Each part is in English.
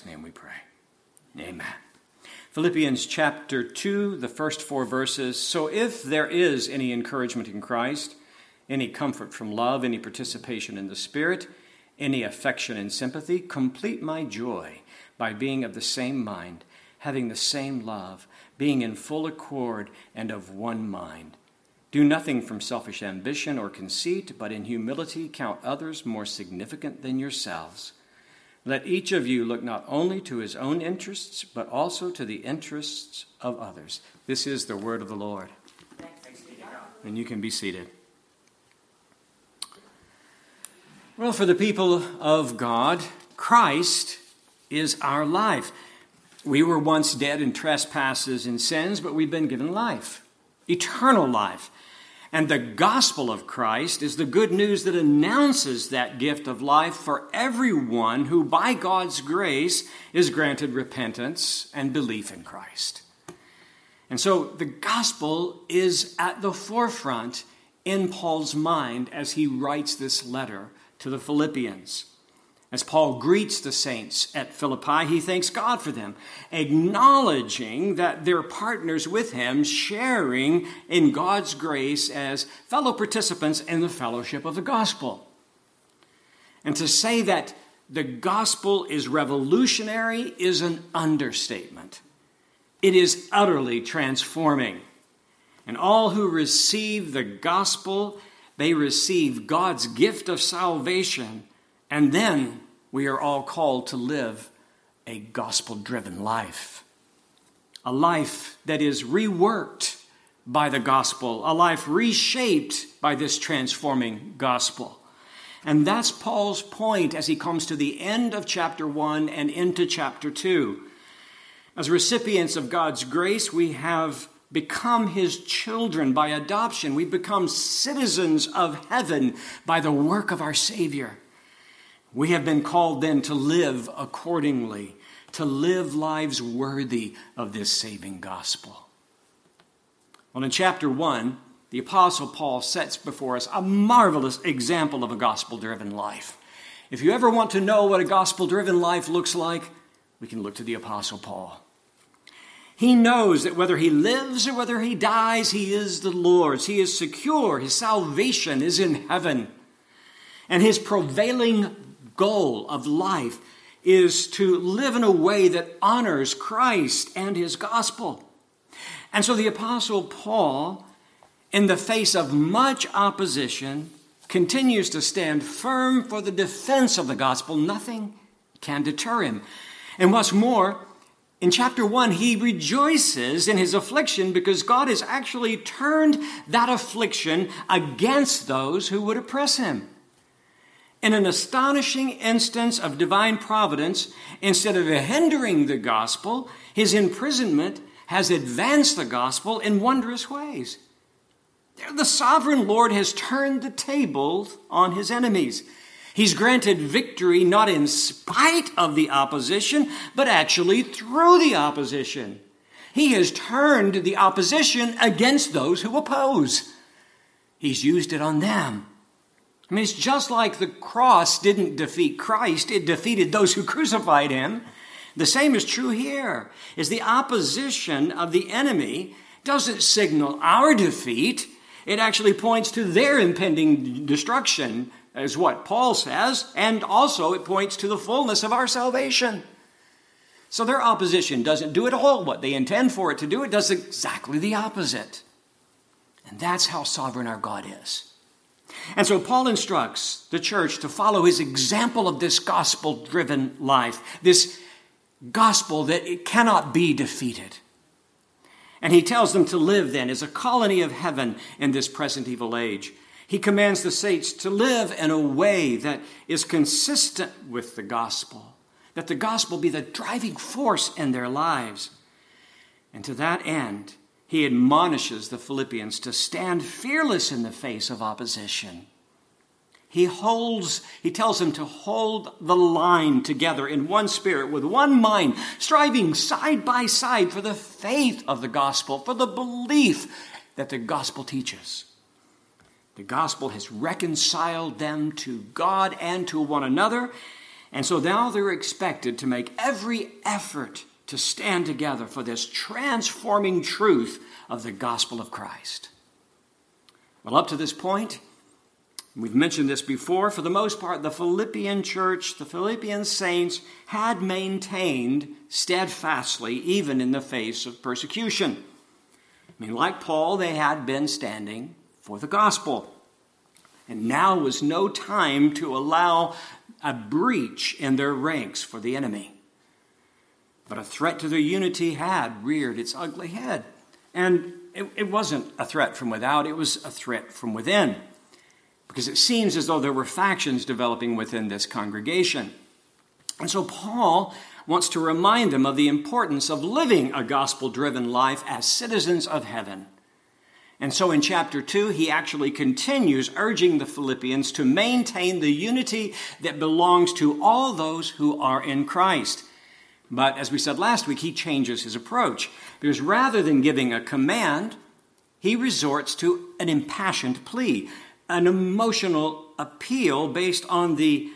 name we pray. Amen. Philippians chapter 2, the first 4 verses. So if there is any encouragement in Christ, any comfort from love, any participation in the Spirit, any affection and sympathy, complete my joy by being of the same mind, having the same love, being in full accord and of one mind. Do nothing from selfish ambition or conceit, but in humility count others more significant than yourselves. Let each of you look not only to his own interests, but also to the interests of others. This is the word of the Lord. Thanks be to God. And you can be seated. Well, for the people of God, Christ is our life. We were once dead in trespasses and sins, but we've been given life, eternal life. And the gospel of Christ is the good news that announces that gift of life for everyone who, by God's grace, is granted repentance and belief in Christ. And so the gospel is at the forefront in Paul's mind as he writes this letter to the Philippians. As Paul greets the saints at Philippi, he thanks God for them, acknowledging that they're partners with him, sharing in God's grace as fellow participants in the fellowship of the gospel. And to say that the gospel is revolutionary is an understatement. It is utterly transforming. And all who receive the gospel, they receive God's gift of salvation, and then we are all called to live a gospel-driven life. A life that is reworked by the gospel. A life reshaped by this transforming gospel. And that's Paul's point as he comes to the end of chapter 1 and into chapter 2. As recipients of God's grace, we have become his children by adoption. We become citizens of heaven by the work of our Savior. We have been called then to live accordingly, to live lives worthy of this saving gospel. Well, in chapter 1, the Apostle Paul sets before us a marvelous example of a gospel-driven life. If you ever want to know what a gospel-driven life looks like, we can look to the Apostle Paul. He knows that whether he lives or whether he dies, he is the Lord's. He is secure. His salvation is in heaven. And his prevailing goal of life is to live in a way that honors Christ and his gospel. And so the Apostle Paul, in the face of much opposition, continues to stand firm for the defense of the gospel. Nothing can deter him. And what's more, in chapter 1, he rejoices in his affliction because God has actually turned that affliction against those who would oppress him. In an astonishing instance of divine providence, instead of hindering the gospel, his imprisonment has advanced the gospel in wondrous ways. The sovereign Lord has turned the tables on his enemies. He's granted victory not in spite of the opposition, but actually through the opposition. He has turned the opposition against those who oppose. He's used it on them. I mean, it's just like the cross didn't defeat Christ, it defeated those who crucified him. The same is true here, is the opposition of the enemy doesn't signal our defeat, it actually points to their impending destruction, is what Paul says, and also it points to the fullness of our salvation. So their opposition doesn't do at all what they intend for it to do, it does exactly the opposite. And that's how sovereign our God is. And so Paul instructs the church to follow his example of this gospel-driven life, this gospel that it cannot be defeated. And he tells them to live then as a colony of heaven in this present evil age. He commands the saints to live in a way that is consistent with the gospel, that the gospel be the driving force in their lives. And to that end, he admonishes the Philippians to stand fearless in the face of opposition. He tells them to hold the line together in one spirit, with one mind, striving side by side for the faith of the gospel, for the belief that the gospel teaches. The gospel has reconciled them to God and to one another, And so now they're expected to make every effort to stand together for this transforming truth of the gospel of Christ. Well, up to this point, we've mentioned this before, for the most part, the Philippian church, the Philippian saints had maintained steadfastly even in the face of persecution. Like Paul, they had been standing for the gospel. And now was no time to allow a breach in their ranks for the enemy. But a threat to their unity had reared its ugly head. And it wasn't a threat from without, it was a threat from within. Because it seems as though there were factions developing within this congregation. And so Paul wants to remind them of the importance of living a gospel-driven life as citizens of heaven. And so in chapter 2, he actually continues urging the Philippians to maintain the unity that belongs to all those who are in Christ. But as we said last week, he changes his approach. Because rather than giving a command, he resorts to an impassioned plea, an emotional appeal based on the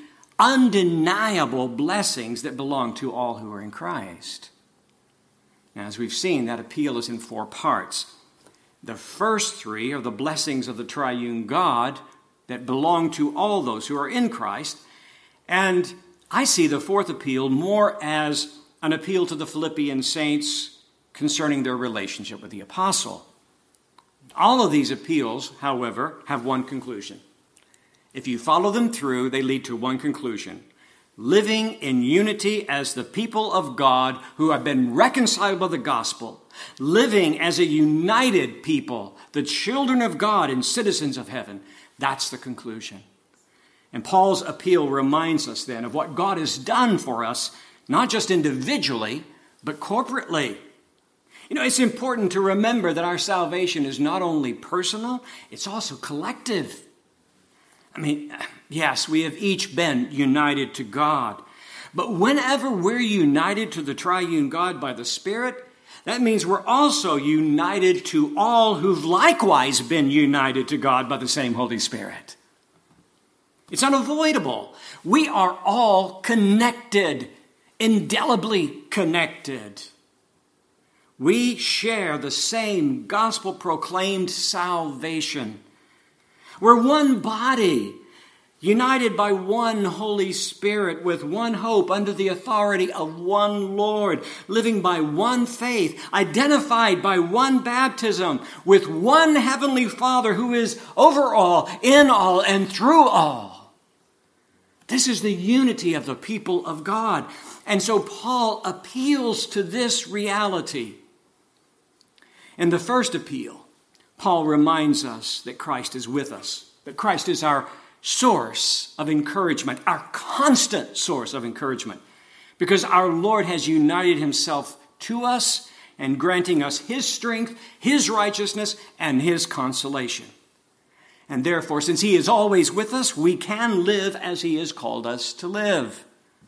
undeniable blessings that belong to all who are in Christ. Now, as we've seen, that appeal is in 4 parts. The first 3 are the blessings of the triune God that belong to all those who are in Christ. And I see the 4th appeal more as an appeal to the Philippian saints concerning their relationship with the apostle. All of these appeals, however, have one conclusion. If you follow them through, they lead to one conclusion: living in unity as the people of God who have been reconciled by the gospel, living as a united people, the children of God and citizens of heaven. That's the conclusion. And Paul's appeal reminds us then of what God has done for us, not just individually, but corporately. It's important to remember that our salvation is not only personal, it's also collective. Yes, we have each been united to God. But whenever we're united to the triune God by the Spirit, that means we're also united to all who've likewise been united to God by the same Holy Spirit. It's unavoidable. We are all connected, indelibly connected. We share the same gospel-proclaimed salvation. We're one body, united by one Holy Spirit, with one hope under the authority of one Lord, living by one faith, identified by one baptism, with one Heavenly Father who is over all, in all, and through all. This is the unity of the people of God. And so Paul appeals to this reality. In the first appeal, Paul reminds us that Christ is with us, that Christ is our source of encouragement, our constant source of encouragement, because our Lord has united himself to us and granting us his strength, his righteousness, and his consolation. And therefore, since he is always with us, we can live as he has called us to live.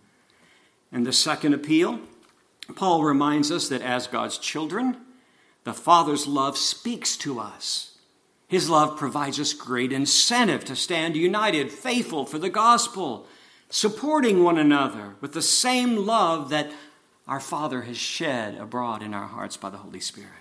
In the second appeal, Paul reminds us that as God's children, the Father's love speaks to us. His love provides us great incentive to stand united, faithful for the gospel, supporting one another with the same love that our Father has shed abroad in our hearts by the Holy Spirit.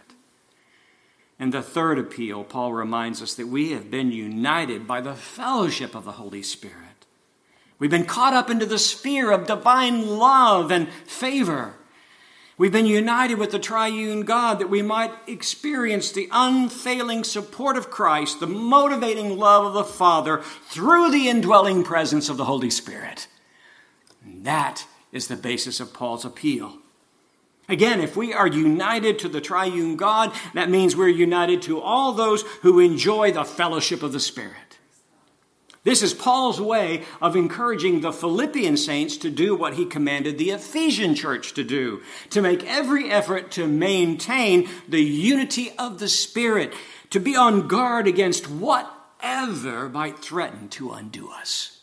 In the third appeal, Paul reminds us that we have been united by the fellowship of the Holy Spirit. We've been caught up into the sphere of divine love and favor. We've been united with the triune God that we might experience the unfailing support of Christ, the motivating love of the Father through the indwelling presence of the Holy Spirit. And that is the basis of Paul's appeal. Again, if we are united to the triune God, that means we're united to all those who enjoy the fellowship of the Spirit. This is Paul's way of encouraging the Philippian saints to do what he commanded the Ephesian church to do, to make every effort to maintain the unity of the Spirit, to be on guard against whatever might threaten to undo us.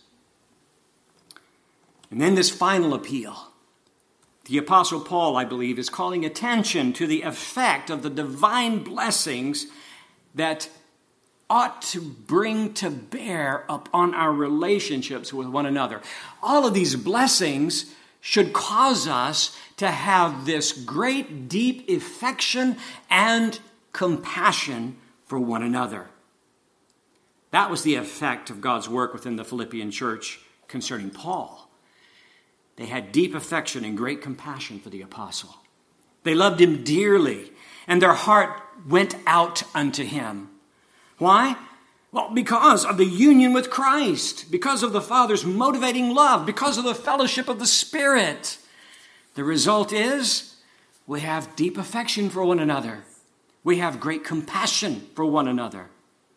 And then this final appeal. The Apostle Paul, I believe, is calling attention to the effect of the divine blessings that ought to bring to bear upon our relationships with one another. All of these blessings should cause us to have this great, deep affection and compassion for one another. That was the effect of God's work within the Philippian church concerning Paul. They had deep affection and great compassion for the apostle. They loved him dearly, and their heart went out unto him. Why? Well, because of the union with Christ, because of the Father's motivating love, because of the fellowship of the Spirit. The result is we have deep affection for one another. We have great compassion for one another.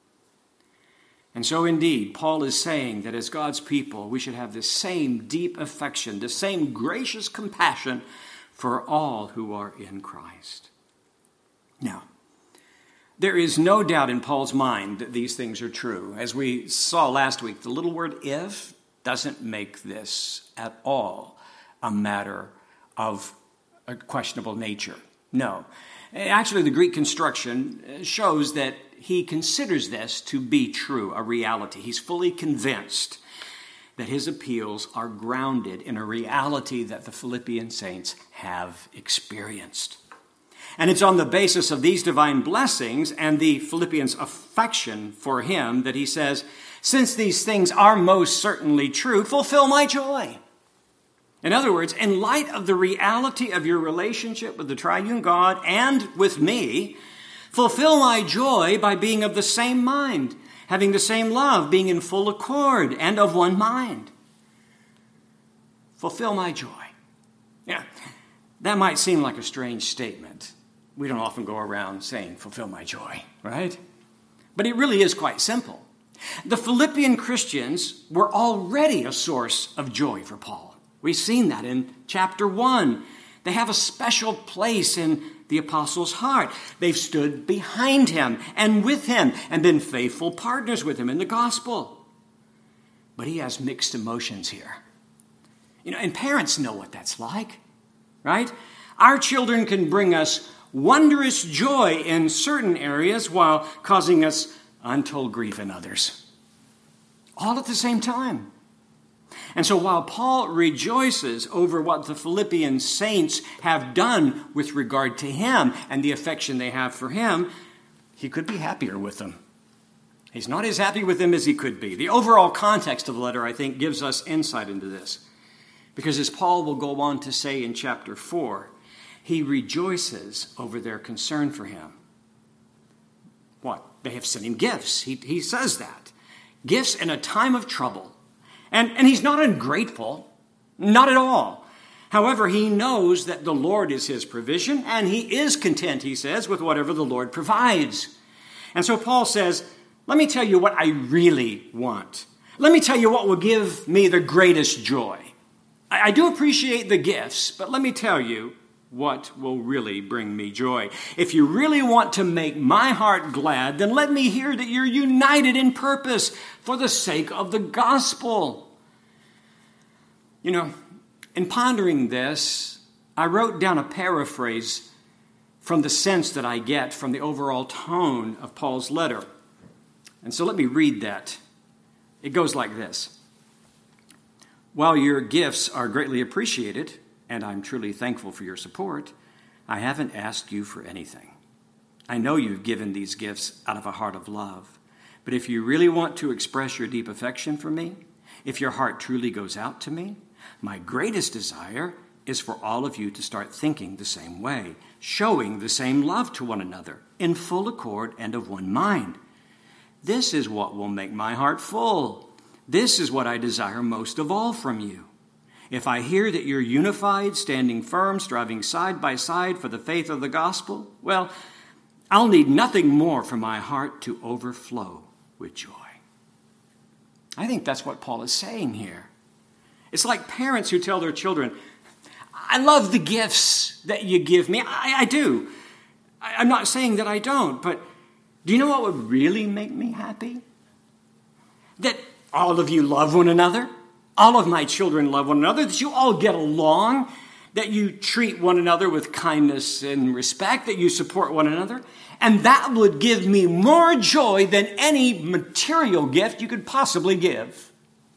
And so indeed, Paul is saying that as God's people, we should have the same deep affection, the same gracious compassion for all who are in Christ. Now, there is no doubt in Paul's mind that these things are true. As we saw last week, the little word if doesn't make this at all a matter of a questionable nature. No. Actually, the Greek construction shows that he considers this to be true, a reality. He's fully convinced that his appeals are grounded in a reality that the Philippian saints have experienced. And it's on the basis of these divine blessings and the Philippians' affection for him that he says, since these things are most certainly true, fulfill my joy. In other words, in light of the reality of your relationship with the triune God and with me, fulfill my joy by being of the same mind, having the same love, being in full accord and of one mind. Fulfill my joy. Yeah, that might seem like a strange statement. We don't often go around saying, fulfill my joy, right? But it really is quite simple. The Philippian Christians were already a source of joy for Paul. We've seen that in chapter 1. They have a special place in the apostle's heart. They've stood behind him and with him and been faithful partners with him in the gospel. But he has mixed emotions here. And parents know what that's like, right? Our children can bring us wondrous joy in certain areas while causing us untold grief in others. All at the same time. And so while Paul rejoices over what the Philippian saints have done with regard to him and the affection they have for him, he could be happier with them. He's not as happy with them as he could be. The overall context of the letter, I think, gives us insight into this. Because as Paul will go on to say in chapter 4, he rejoices over their concern for him. What? They have sent him gifts. He says that. Gifts in a time of trouble. And he's not ungrateful, not at all. However, he knows that the Lord is his provision, and he is content, he says, with whatever the Lord provides. And so Paul says, let me tell you what I really want. Let me tell you what will give me the greatest joy. I do appreciate the gifts, but let me tell you what will really bring me joy. If you really want to make my heart glad, then let me hear that you're united in purpose for the sake of the gospel. In pondering this, I wrote down a paraphrase from the sense that I get from the overall tone of Paul's letter. And so let me read that. It goes like this. While your gifts are greatly appreciated, and I'm truly thankful for your support, I haven't asked you for anything. I know you've given these gifts out of a heart of love. But if you really want to express your deep affection for me, if your heart truly goes out to me, my greatest desire is for all of you to start thinking the same way, showing the same love to one another, in full accord and of one mind. This is what will make my heart full. This is what I desire most of all from you. If I hear that you're unified, standing firm, striving side by side for the faith of the gospel, well, I'll need nothing more for my heart to overflow with joy. I think that's what Paul is saying here. It's like parents who tell their children, I love the gifts that you give me. I do. I'm not saying that I don't, but do you know what would really make me happy? That all of you love one another. All of my children love one another, that you all get along, that you treat one another with kindness and respect, that you support one another. And that would give me more joy than any material gift you could possibly give.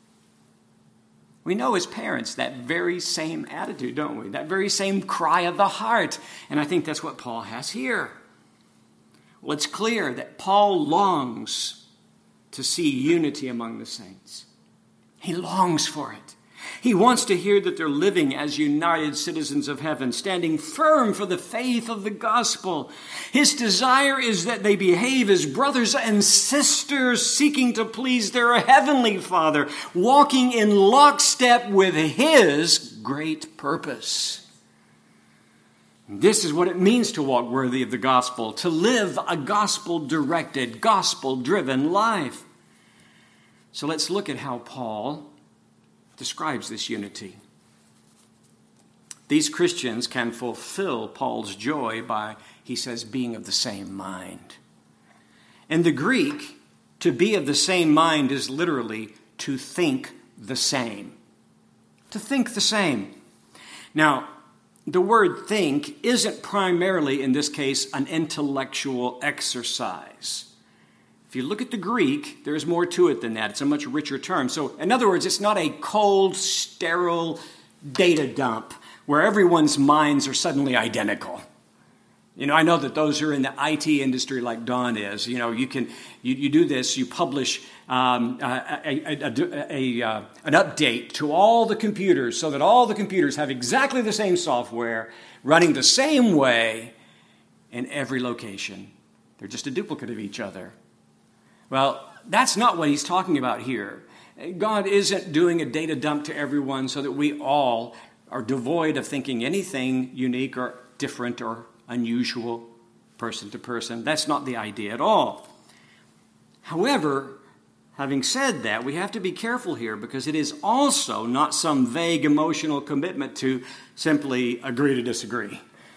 We know as parents that very same attitude, don't we? That very same cry of the heart. And I think that's what Paul has here. Well, it's clear that Paul longs to see unity among the saints. He longs for it. He wants to hear that they're living as united citizens of heaven, standing firm for the faith of the gospel. His desire is that they behave as brothers and sisters, seeking to please their heavenly Father, walking in lockstep with his great purpose. This is what it means to walk worthy of the gospel, to live a gospel-directed, gospel-driven life. So let's look at how Paul describes this unity. These Christians can fulfill Paul's joy by, he says, being of the same mind. In the Greek, to be of the same mind is literally to think the same. To think the same. Now, the word think isn't primarily, in this case, an intellectual exercise. If you look at the Greek, there's more to it than that. It's a much richer term. So, in other words, it's not a cold, sterile data dump where everyone's minds are suddenly identical. You know, I know that those who are in the IT industry like Don is, you know, you do this, you publish an update to all the computers so that all the computers have exactly the same software running the same way in every location. They're just a duplicate of each other. Well, that's not what he's talking about here. God isn't doing a data dump to everyone so that we all are devoid of thinking anything unique or different or unusual person to person. That's not the idea at all. However, having said that, we have to be careful here because it is also not some vague emotional commitment to simply agree to disagree.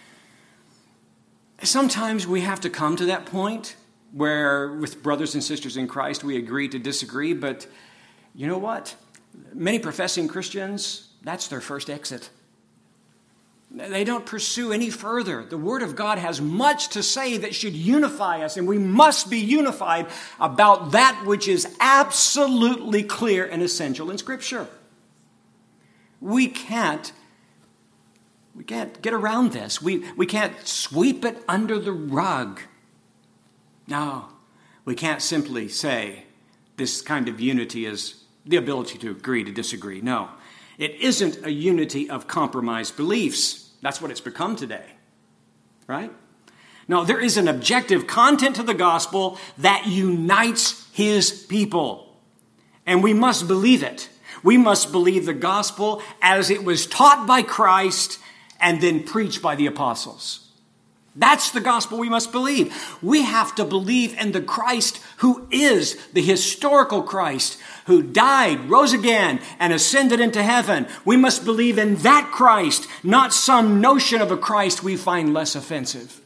Sometimes we have to come to that point where with brothers and sisters in Christ we agree to disagree, but you know what? Many professing Christians, that's their first exit. They don't pursue any further. The Word of God has much to say that should unify us, and we must be unified about that which is absolutely clear and essential in Scripture. We can't get around this. We can't sweep it under the rug. No, we can't simply say this kind of unity is the ability to agree to disagree. No, it isn't a unity of compromised beliefs. That's what it's become today, right? No, there is an objective content to the gospel that unites his people, and we must believe it. We must believe the gospel as it was taught by Christ and then preached by the apostles. That's the gospel we must believe. We have to believe in the Christ who is the historical Christ, who died, rose again, and ascended into heaven. We must believe in that Christ, not some notion of a Christ we find less offensive.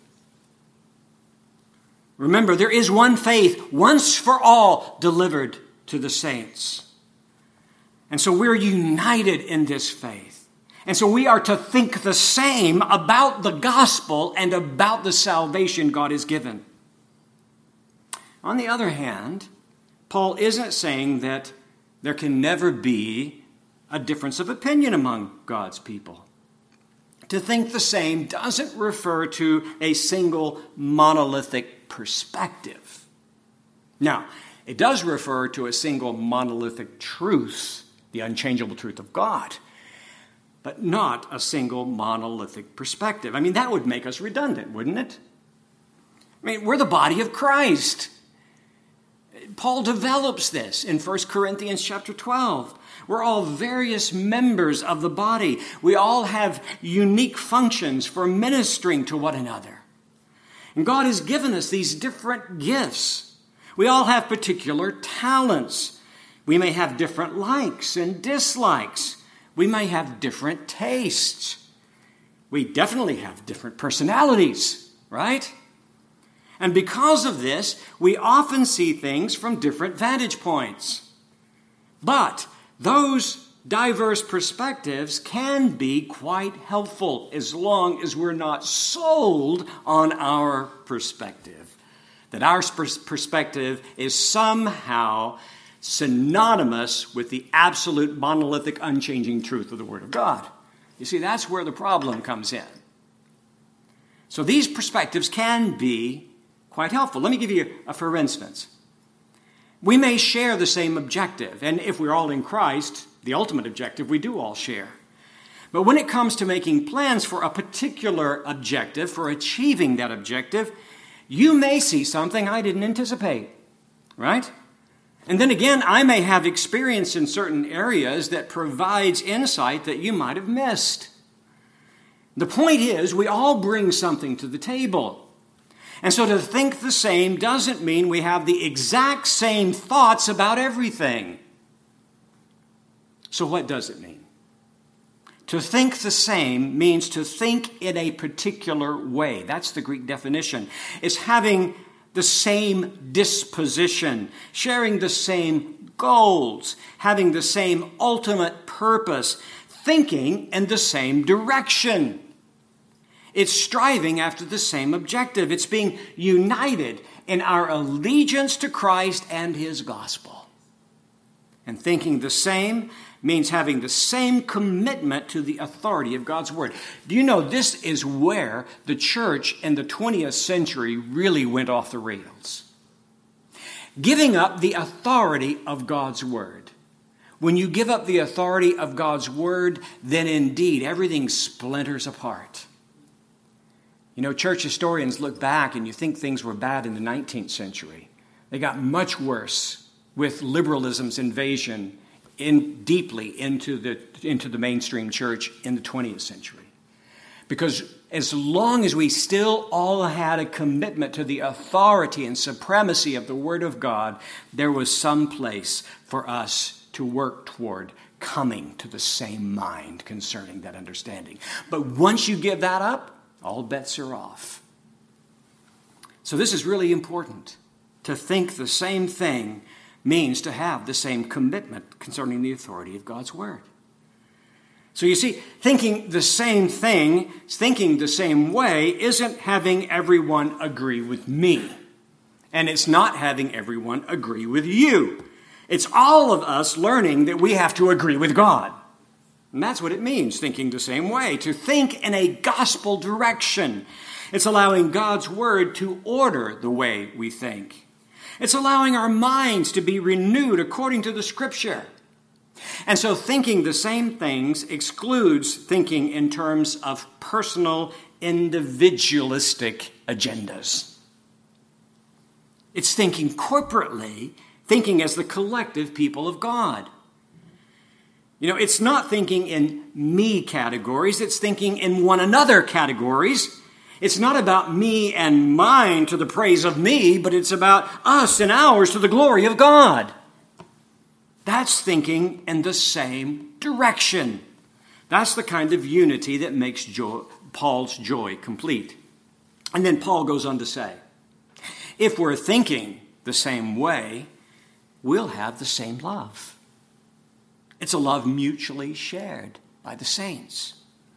Remember, there is one faith, once for all, delivered to the saints. And so we're united in this faith. And so we are to think the same about the gospel and about the salvation God has given. On the other hand, Paul isn't saying that there can never be a difference of opinion among God's people. To think the same doesn't refer to a single monolithic perspective. Now, it does refer to a single monolithic truth, the unchangeable truth of God, but not a single monolithic perspective. I mean, that would make us redundant, wouldn't it? I mean, we're the body of Christ. Paul develops this in 1 Corinthians chapter 12. We're all various members of the body. We all have unique functions for ministering to one another. And God has given us these different gifts. We all have particular talents. We may have different likes and dislikes. We may have different tastes. We definitely have different personalities, right? And because of this, we often see things from different vantage points. But those diverse perspectives can be quite helpful as long as we're not sold on our perspective. That our perspective is somehow synonymous with the absolute monolithic, unchanging truth of the Word of God. You see, that's where the problem comes in. So these perspectives can be quite helpful. Let me give you a for instance. We may share the same objective, and if we're all in Christ, the ultimate objective, we do all share. But when it comes to making plans for a particular objective, for achieving that objective, you may see something I didn't anticipate, right? And then again, I may have experience in certain areas that provides insight that you might have missed. The point is, we all bring something to the table. And so to think the same doesn't mean we have the exact same thoughts about everything. So what does it mean? To think the same means to think in a particular way. That's the Greek definition. It's having the same disposition, sharing the same goals, having the same ultimate purpose, thinking in the same direction. It's striving after the same objective. It's being united in our allegiance to Christ and His gospel. And thinking the same means having the same commitment to the authority of God's Word. Do you know this is where the church in the 20th century really went off the rails? Giving up the authority of God's Word. When you give up the authority of God's Word, then indeed everything splinters apart. You know, church historians look back and you think things were bad in the 19th century. They got much worse with liberalism's invasion deeply into the mainstream church in the 20th century. Because as long as we still all had a commitment to the authority and supremacy of the Word of God, there was some place for us to work toward coming to the same mind concerning that understanding. But once you give that up, all bets are off. So this is really important. To think the same thing means to have the same commitment concerning the authority of God's Word. So you see, thinking the same thing, thinking the same way, isn't having everyone agree with me. And it's not having everyone agree with you. It's all of us learning that we have to agree with God. And that's what it means, thinking the same way. To think in a gospel direction. It's allowing God's Word to order the way we think. It's allowing our minds to be renewed according to the Scripture. And so thinking the same things excludes thinking in terms of personal, individualistic agendas. It's thinking corporately, thinking as the collective people of God. You know, it's not thinking in me categories, it's thinking in one another categories. It's not about me and mine to the praise of me, but it's about us and ours to the glory of God. That's thinking in the same direction. That's the kind of unity that makes Paul's joy complete. And then Paul goes on to say, if we're thinking the same way, we'll have the same love. It's a love mutually shared by the saints.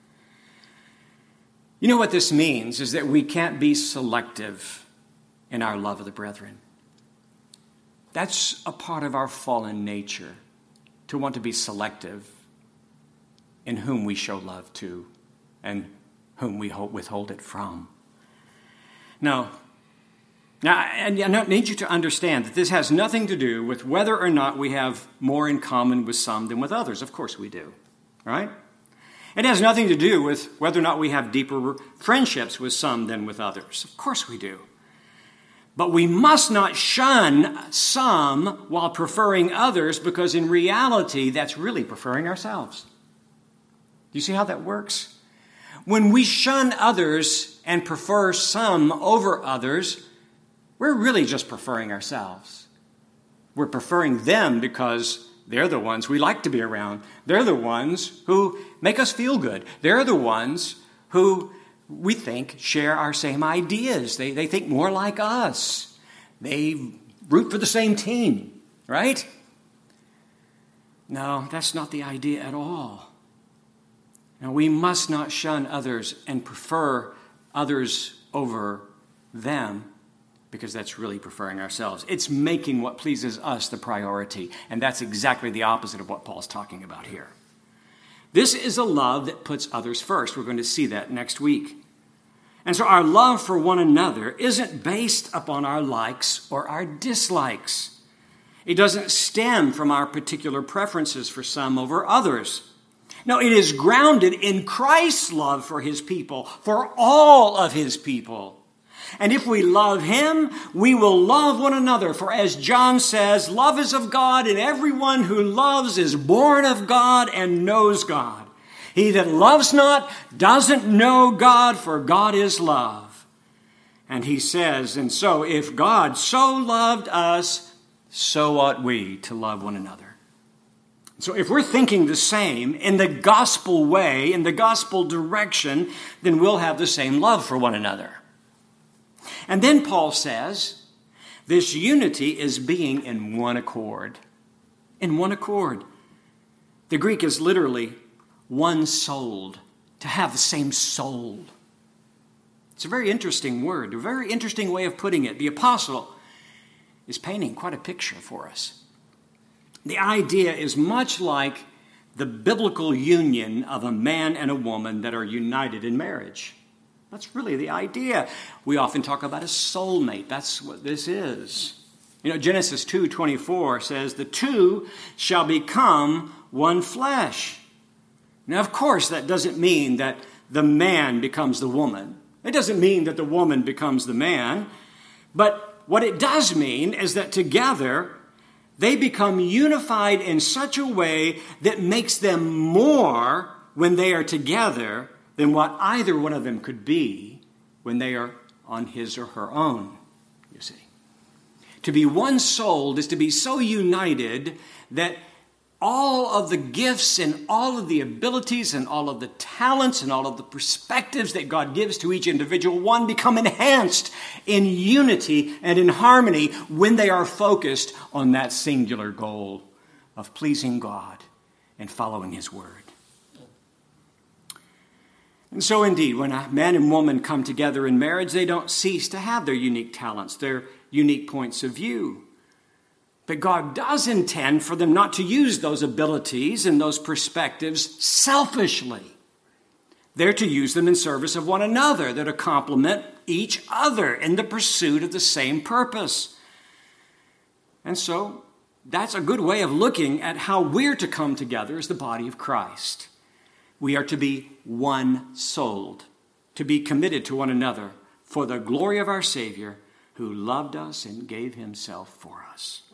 You know what this means is that we can't be selective in our love of the brethren. That's a part of our fallen nature, to want to be selective in whom we show love to and whom we withhold it from. Now, I need you to understand that this has nothing to do with whether or not we have more in common with some than with others. Of course we do, right? It has nothing to do with whether or not we have deeper friendships with some than with others. Of course we do. But we must not shun some while preferring others, because in reality, that's really preferring ourselves. Do you see how that works? When we shun others and prefer some over others, we're really just preferring ourselves. We're preferring them because they're the ones we like to be around. They're the ones who make us feel good. They're the ones who we think share our same ideas. They think more like us. They root for the same team, right? No, that's not the idea at all. Now, we must not shun others and prefer others over them, because that's really preferring ourselves. It's making what pleases us the priority, and that's exactly the opposite of what Paul's talking about here. This is a love that puts others first. We're going to see that next week. And so our love for one another isn't based upon our likes or our dislikes. It doesn't stem from our particular preferences for some over others. No, it is grounded in Christ's love for his people, for all of his people. And if we love him, we will love one another. For as John says, love is of God, and everyone who loves is born of God and knows God. He that loves not doesn't know God, for God is love. And he says, and so if God so loved us, so ought we to love one another. So if we're thinking the same in the gospel way, in the gospel direction, then we'll have the same love for one another. And then Paul says, this unity is being in one accord. In one accord. The Greek is literally one-souled, to have the same soul. It's a very interesting word, a very interesting way of putting it. The apostle is painting quite a picture for us. The idea is much like the biblical union of a man and a woman that are united in marriage. That's really the idea. We often talk about a soulmate. That's what this is. Genesis 2:24 says, the two shall become one flesh. Now, of course, that doesn't mean that the man becomes the woman. It doesn't mean that the woman becomes the man. But what it does mean is that together they become unified in such a way that makes them more when they are together than what either one of them could be when they are on his or her own, you see. To be one-souled is to be so united that all of the gifts and all of the abilities and all of the talents and all of the perspectives that God gives to each individual one become enhanced in unity and in harmony when they are focused on that singular goal of pleasing God and following his word. And so indeed, when a man and woman come together in marriage, they don't cease to have their unique talents, their unique points of view. But God does intend for them not to use those abilities and those perspectives selfishly. They're to use them in service of one another. They're to complement each other in the pursuit of the same purpose. And so that's a good way of looking at how we're to come together as the body of Christ. We are to be one-souled, to be committed to one another for the glory of our Savior, who loved us and gave himself for us.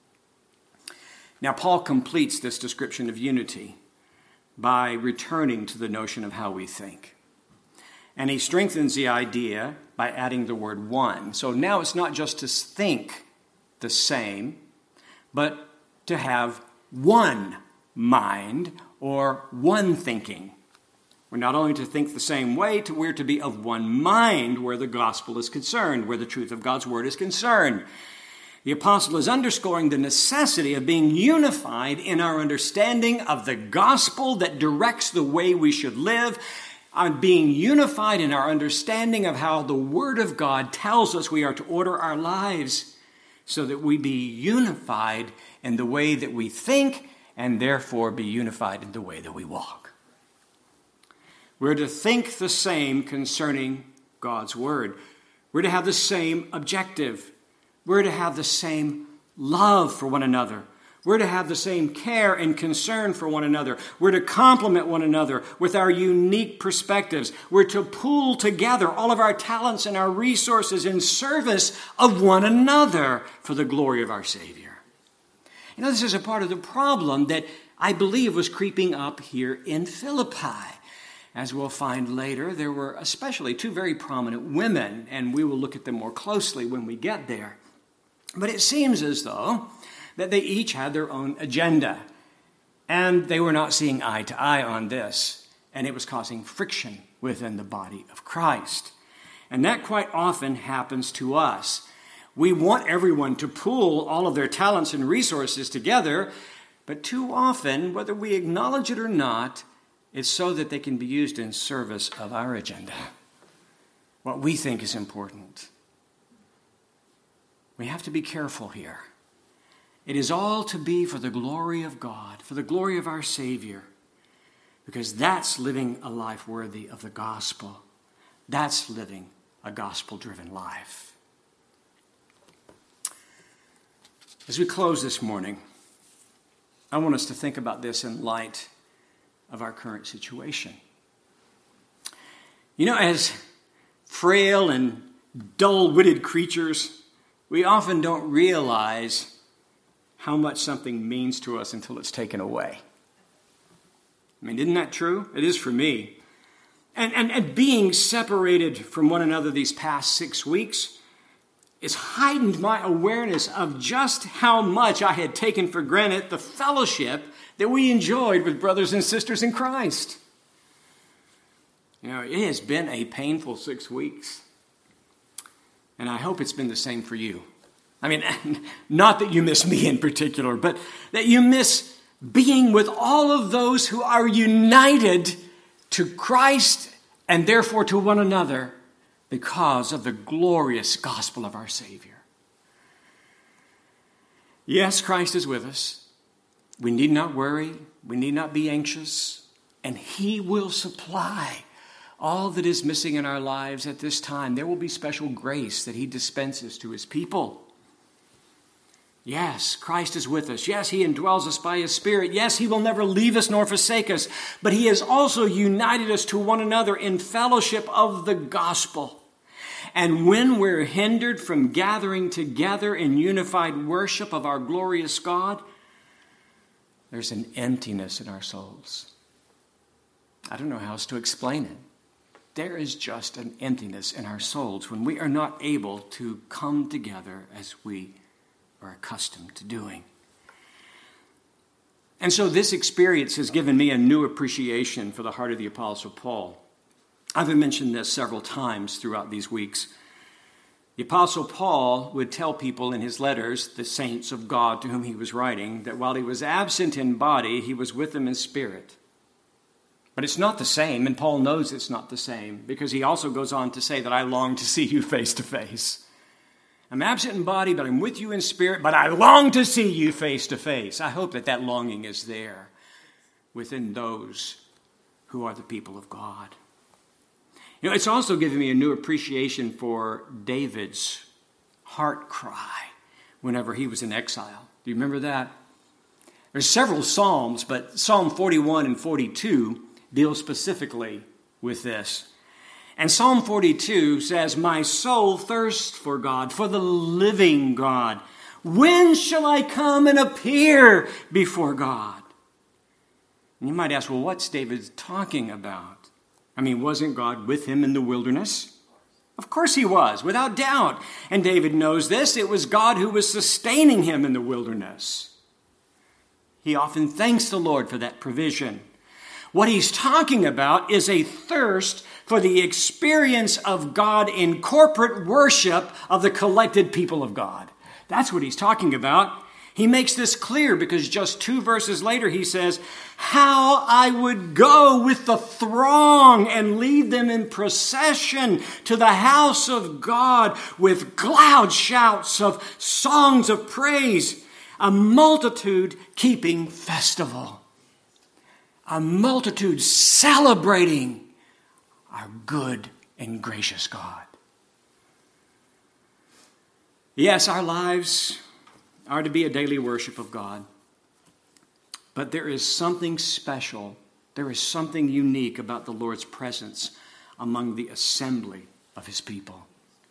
Now, Paul completes this description of unity by returning to the notion of how we think. And he strengthens the idea by adding the word one. So now it's not just to think the same, but to have one mind or one thinking. We're not only to think the same way, we're to be of one mind where the gospel is concerned, where the truth of God's word is concerned. The apostle is underscoring the necessity of being unified in our understanding of the gospel that directs the way we should live, on being unified in our understanding of how the word of God tells us we are to order our lives, so that we be unified in the way that we think, and therefore be unified in the way that we walk. We're to think the same concerning God's word. We're to have the same objective. We're to have the same love for one another. We're to have the same care and concern for one another. We're to complement one another with our unique perspectives. We're to pool together all of our talents and our resources in service of one another for the glory of our Savior. This is a part of the problem that I believe was creeping up here in Philippi. As we'll find later, there were especially two very prominent women, and we will look at them more closely when we get there. But it seems as though that they each had their own agenda, and they were not seeing eye to eye on this, and it was causing friction within the body of Christ. And that quite often happens to us. We want everyone to pool all of their talents and resources together, But too often, whether we acknowledge it or not, it's so that they can be used in service of our agenda, what we think is important. We have to be careful here. It is all to be for the glory of God, for the glory of our Savior, because that's living a life worthy of the gospel. That's living a gospel-driven life. As we close this morning, I want us to think about this in light of our current situation. You know, as frail and dull-witted creatures, we often don't realize how much something means to us until it's taken away. I mean, isn't that true? It is for me. And being separated from one another these past 6 weeks has heightened my awareness of just how much I had taken for granted the fellowship that we enjoyed with brothers and sisters in Christ. You know, it has been a painful 6 weeks. And I hope it's been the same for you. I mean, not that you miss me in particular, but that you miss being with all of those who are united to Christ and therefore to one another because of the glorious gospel of our Savior. Yes, Christ is with us. We need not worry. We need not be anxious. And He will supply all that is missing in our lives at this time. There will be special grace that He dispenses to His people. Yes, Christ is with us. Yes, He indwells us by His Spirit. Yes, He will never leave us nor forsake us. But He has also united us to one another in fellowship of the gospel. And when we're hindered from gathering together in unified worship of our glorious God, there's an emptiness in our souls. I don't know how else to explain it. There is just an emptiness in our souls when we are not able to come together as we are accustomed to doing. And so this experience has given me a new appreciation for the heart of the Apostle Paul. I've mentioned this several times throughout these weeks. The Apostle Paul would tell people in his letters, the saints of God to whom he was writing, that while he was absent in body, he was with them in spirit. But it's not the same, and Paul knows it's not the same, because he also goes on to say that I long to see you face to face. I'm absent in body, but I'm with you in spirit, but I long to see you face to face. I hope that that longing is there within those who are the people of God. You know, it's also given me a new appreciation for David's heart cry whenever he was in exile. Do you remember that? There's several Psalms, but Psalm 41 and 42 deal specifically with this. And Psalm 42 says, my soul thirsts for God, for the living God. When shall I come and appear before God? And you might ask, well, what's David talking about? I mean, wasn't God with him in the wilderness? Of course he was, without doubt. And David knows this. It was God who was sustaining him in the wilderness. He often thanks the Lord for that provision. What he's talking about is a thirst for the experience of God in corporate worship of the collected people of God. That's what he's talking about. He makes this clear because just 2 verses later he says, how I would go with the throng and lead them in procession to the house of God with loud shouts of songs of praise, a multitude keeping festival. A multitude celebrating our good and gracious God. Yes, our lives are to be a daily worship of God. But there is something special, there is something unique about the Lord's presence among the assembly of His people.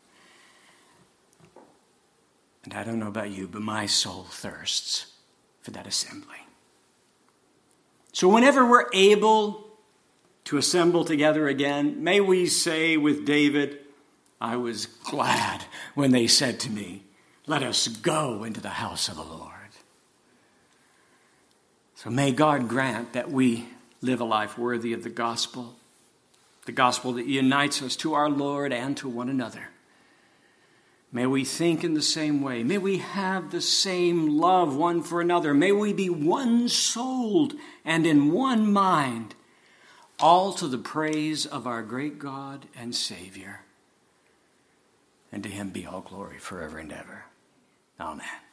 And I don't know about you, but my soul thirsts for that assembly. So whenever we're able to assemble together again, may we say with David, I was glad when they said to me, let us go into the house of the Lord. So may God grant that we live a life worthy of the gospel that unites us to our Lord and to one another. May we think in the same way. May we have the same love one for another. May we be one-souled and in one mind, all to the praise of our great God and Savior. And to him be all glory forever and ever. Amen.